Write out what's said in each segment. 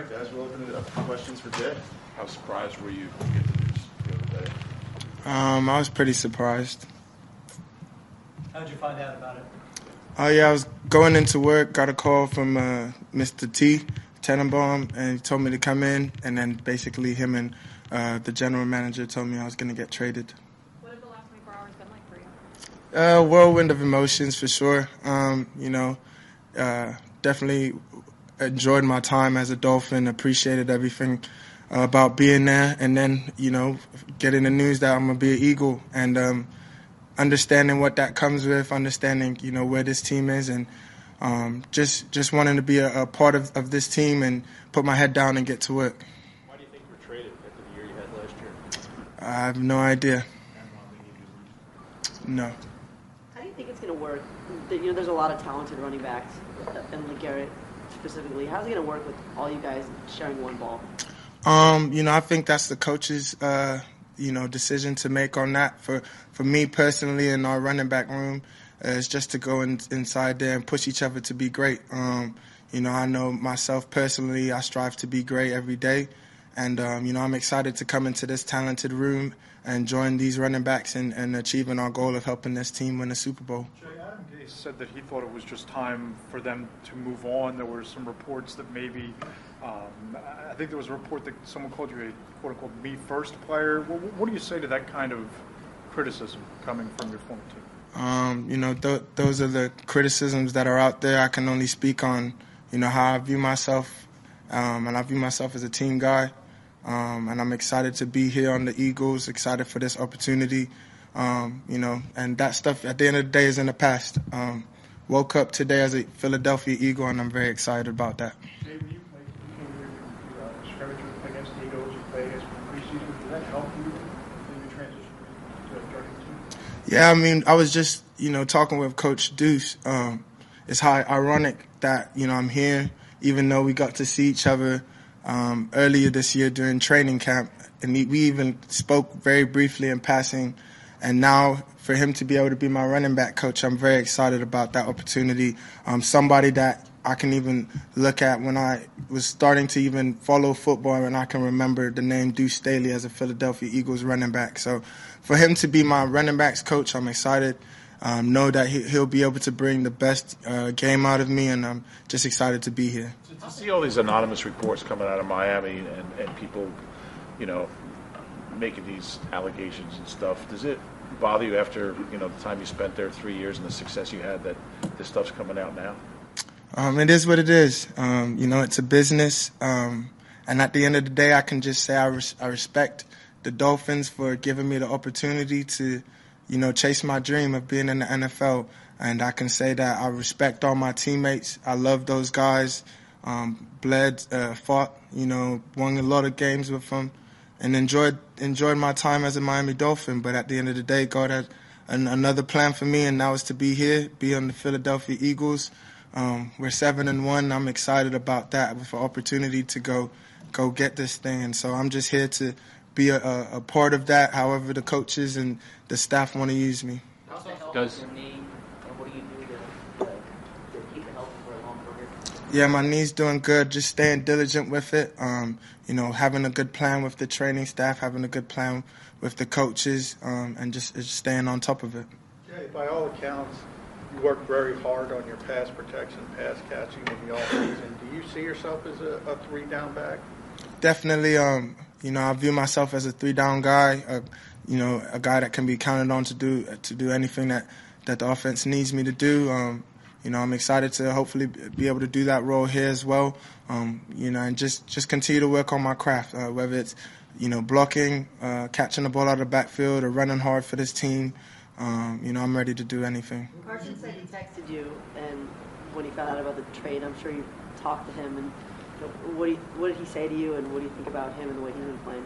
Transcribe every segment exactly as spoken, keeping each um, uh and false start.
right, guys, we'll open it up for questions for Jay. How surprised were you to get the news the other day? Um, I was pretty surprised. How did you find out about it? Oh, yeah, I was going into work, got a call from uh, Mister T. Tenenbaum, and he told me to come in, and then basically him and uh, the general manager told me I was going to get traded. What have the last twenty-four hours been like for you? Uh, whirlwind of emotions, for sure. Um, you know, uh, definitely enjoyed my time as a Dolphin, appreciated everything uh, about being there, and then, you know, getting the news that I'm going to be an Eagle, and um, understanding what that comes with, understanding, you know, where this team is, and um, just just wanting to be a, a part of, of this team and put my head down and get to work. Why do you think you were traded after the year you had last year? I have no idea. No. How do you think it's going to work? You know, there's a lot of talented running backs, and LeGarrette specifically. How's it going to work with all you guys sharing one ball? Um, you know, I think that's the coach's, uh, you know, decision to make on that. For for me personally, in our running back room, uh, it's just to go in, inside there and push each other to be great. Um, you know, I know myself personally, I strive to be great every day. And, um, you know, I'm excited to come into this talented room and join these running backs and, and achieving our goal of helping this team win a Super Bowl. Jay, Adam Gase said that he thought it was just time for them to move on. There were some reports that maybe, um, I think there was a report that someone called you a quote-unquote me-first player. What, what do you say to that kind of criticism coming from your former team? Um, you know, th- those are the criticisms that are out there. I can only speak on, you know, how I view myself, um, and I view myself as a team guy. Um, and I'm excited to be here on the Eagles, excited for this opportunity, um, you know, and that stuff at the end of the day is in the past. Um, woke up today as a Philadelphia Eagle, and I'm very excited about that. Jay, when you played, you came here, you uh, scrimmage against the Eagles, you played against them preseason. Did that help you in your transition to a starting team? Yeah, I mean, I was just, you know, talking with Coach Deuce. Um, it's how ironic that, you know, I'm here, even though we got to see each other um, earlier this year during training camp. And we even spoke very briefly in passing. And now for him to be able to be my running back coach, I'm very excited about that opportunity. Um, somebody that I can even look at when I was starting to even follow football, and I can remember the name Deuce Staley as a Philadelphia Eagles running back. So for him to be my running backs coach, I'm excited. Um, know that he, he'll be able to bring the best uh, game out of me, and I'm just excited to be here. To see all these anonymous reports coming out of Miami and, and people, you know, making these allegations and stuff, does it bother you after, you know, the time you spent there, three years, and the success you had, that this stuff's coming out now? Um, it is what it is. Um, you know, it's a business. Um, and at the end of the day, I can just say I, res- I respect the Dolphins for giving me the opportunity to, you know, chase my dream of being in the N F L. And I can say that I respect all my teammates. I love those guys. Um, bled, uh, fought, you know, won a lot of games with them, and enjoyed enjoyed my time as a Miami Dolphin. But at the end of the day, God had an, another plan for me, and that was to be here, be on the Philadelphia Eagles. Um, we're seven and one. I'm excited about that with an opportunity to go go get this thing. And so I'm just here to be a, a, a part of that, however the coaches and the staff want to use me. How's the health Does- of your knee, and what do you do to, uh, to keep it healthy for a long career? Yeah, my knee's doing good. Just staying diligent with it. Um, you know, having a good plan with the training staff, having a good plan with the coaches, um, and just, just staying on top of it. Jay, by all accounts, you worked very hard on your pass protection, pass catching in the offseason. Do you see yourself as a, a three-down back? Definitely, um, you know, I view myself as a three-down guy, uh, you know, a guy that can be counted on to do to do anything that, that the offense needs me to do. Um, you know, I'm excited to hopefully be able to do that role here as well, um, you know, and just, just continue to work on my craft, uh, whether it's, you know, blocking, uh, catching the ball out of the backfield, or running hard for this team. Um, you know, I'm ready to do anything. Carson said he texted you, and when he found out about the trade, I'm sure you talked to him. And you know, what, do you, what did he say to you, and what do you think about him and the way he's been playing?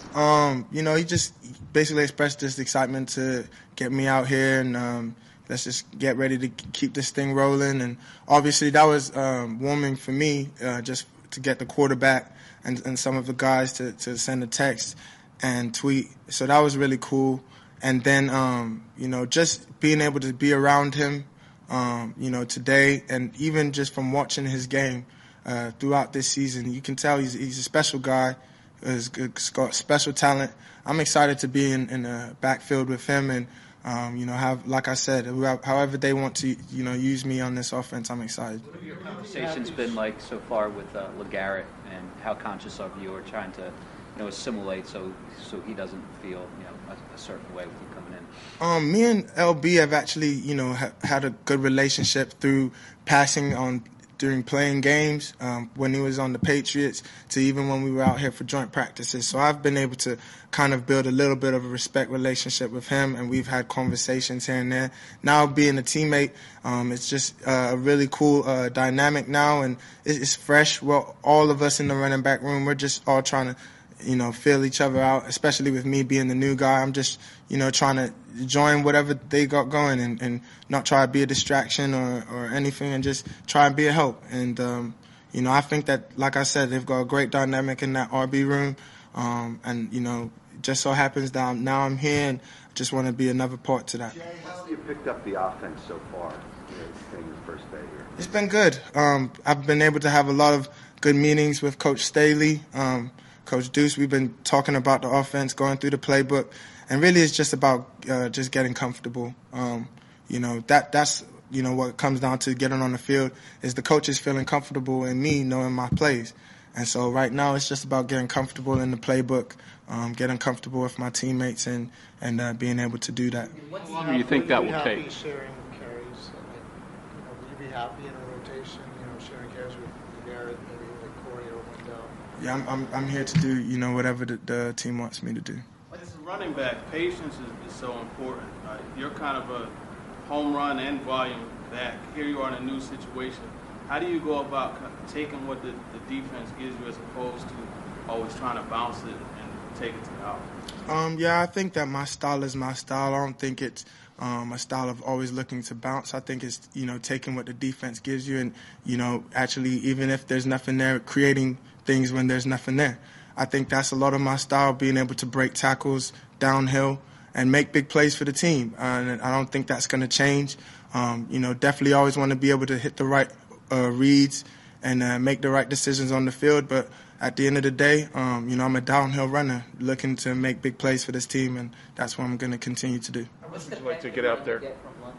Um, you know, he just basically expressed this excitement to get me out here, and um, let's just get ready to keep this thing rolling. And obviously that was um, warming for me, uh, just to get the quarterback and, and some of the guys to, to send a text and tweet. So that was really cool. And then, um, you know, just being able to be around him, um, you know, today, and even just from watching his game, uh, throughout this season. You can tell he's, he's a special guy. He's got special talent. I'm excited to be in, in the backfield with him and, um, you know, have, like I said, however they want to, you know, use me on this offense, I'm excited. What have your conversations been like so far with uh, LeGarrette, and how conscious of you are trying to, you know, assimilate so so he doesn't feel, you know, a, a certain way with you coming in? Um, me and L B have actually, you know, ha- had a good relationship through passing on during playing games, um, when he was on the Patriots, to even when we were out here for joint practices. So I've been able to kind of build a little bit of a respect relationship with him, and we've had conversations here and there. Now being a teammate, um, it's just uh, a really cool uh, dynamic now, and it's, it's fresh. Well, all of us in the running back room, we're just all trying to, you know, feel each other out, especially with me being the new guy. I'm just, you know, trying to join whatever they got going and, and not try to be a distraction or, or anything, and just try and be a help. And, um, you know, I think that, like I said, they've got a great dynamic in that R B room. Um, and, you know, just so happens that I'm, now I'm here and just want to be another part to that. Jay, how have you picked up the offense so far, you know, in your first day here? It's been good. Um, I've been able to have a lot of good meetings with Coach Staley, um, Coach Deuce. We've been talking about the offense, going through the playbook, and really it's just about uh, just getting comfortable. Um, you know, that that's you know what it comes down to, getting on the field, is the coaches feeling comfortable in me knowing my plays. And so right now it's just about getting comfortable in the playbook, um, getting comfortable with my teammates, and and uh, being able to do that. How long do you think that will take? Sharing carries, like, you know, will you be happy in a rotation, you know, sharing carries with Garrett, maybe like Corey or Wendell? Yeah, I'm I'm, I'm here to do, you know, whatever the, the team wants me to do. As a running back, patience is, is so important. Uh, you're kind of a home run and volume back. Here you are in a new situation. How do you go about taking what the, the defense gives you as opposed to always trying to bounce it and take it to the out? Um, yeah, I think that my style is my style. I don't think it's um, a style of always looking to bounce. I think it's, you know, taking what the defense gives you and, you know, actually, even if there's nothing there, creating things when there's nothing there. I think that's a lot of my style, being able to break tackles downhill and make big plays for the team. Uh, and I don't think that's going to change. Um, you know, definitely always want to be able to hit the right uh, reads and uh, make the right decisions on the field. But at the end of the day, um, you know, I'm a downhill runner looking to make big plays for this team, and that's what I'm going to continue to do. How much would you like to get out there?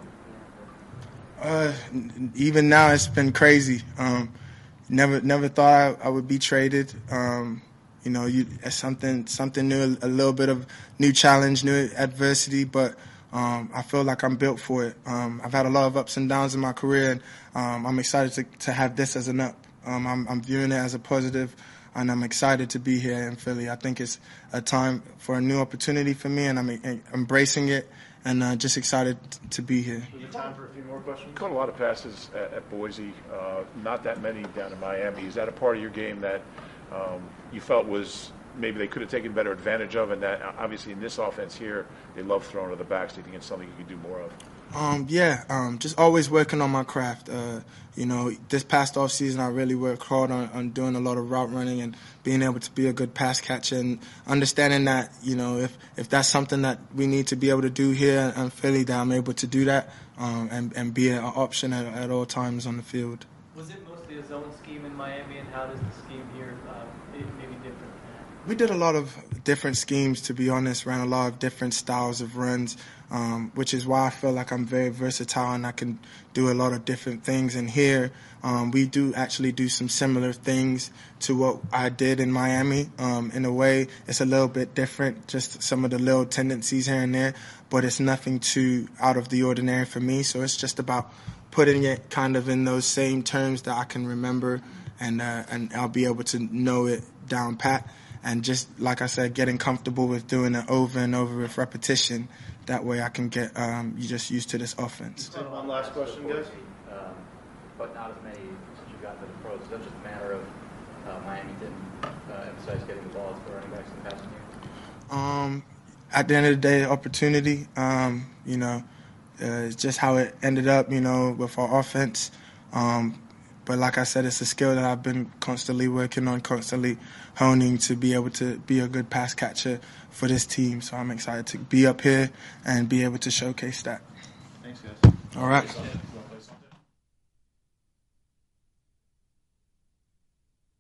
Uh, even now, it's been crazy. Um, never, never thought I, I would be traded. Um, you know, you, it's something, something new, a little bit of new challenge, new adversity, but um, I feel like I'm built for it. Um, I've had a lot of ups and downs in my career, and um, I'm excited to, to have this as an up. Um, I'm, I'm viewing it as a positive, and I'm excited to be here in Philly. I think it's a time for a new opportunity for me, and I'm em- embracing it, and uh, just excited to be here. Is there time for a few more questions? Caught a lot of passes at, at Boise, uh, not that many down in Miami. Is that a part of your game that um, you felt was maybe they could have taken better advantage of, and that obviously in this offense here, they love throwing to the backs. Do you think it's something you can do more of? Um, yeah, um, just always working on my craft. Uh, you know, this past off season, I really worked hard on, on doing a lot of route running and being able to be a good pass catcher, and understanding that, you know, if, if that's something that we need to be able to do here in Philly, that I'm able to do that um, and, and be an option at, at all times on the field. Was it mostly a zone scheme in Miami, and how does the scheme here uh, maybe different? We did a lot of different schemes, to be honest, ran a lot of different styles of runs, um, which is why I feel like I'm very versatile and I can do a lot of different things. And here, um, we do actually do some similar things to what I did in Miami. Um, in a way, it's a little bit different, just some of the little tendencies here and there, but it's nothing too out of the ordinary for me. So it's just about putting it kind of in those same terms that I can remember, and uh, and I'll be able to know it down pat. And just, like I said, getting comfortable with doing it over and over with repetition. That way I can get um, you just used to this offense. Take one last question, guys. Um, but not as many since you got to the pros. Is that just a matter of uh, Miami didn't uh, emphasize getting the ball to running backs in the past year? Um, at the end of the day, opportunity. Um, you know, uh, it's just how it ended up, you know, with our offense. Um, But like I said, it's a skill that I've been constantly working on, constantly honing to be able to be a good pass catcher for this team. So I'm excited to be up here and be able to showcase that. Thanks, guys. All right.